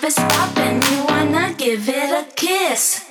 stop and you wanna give it a kiss.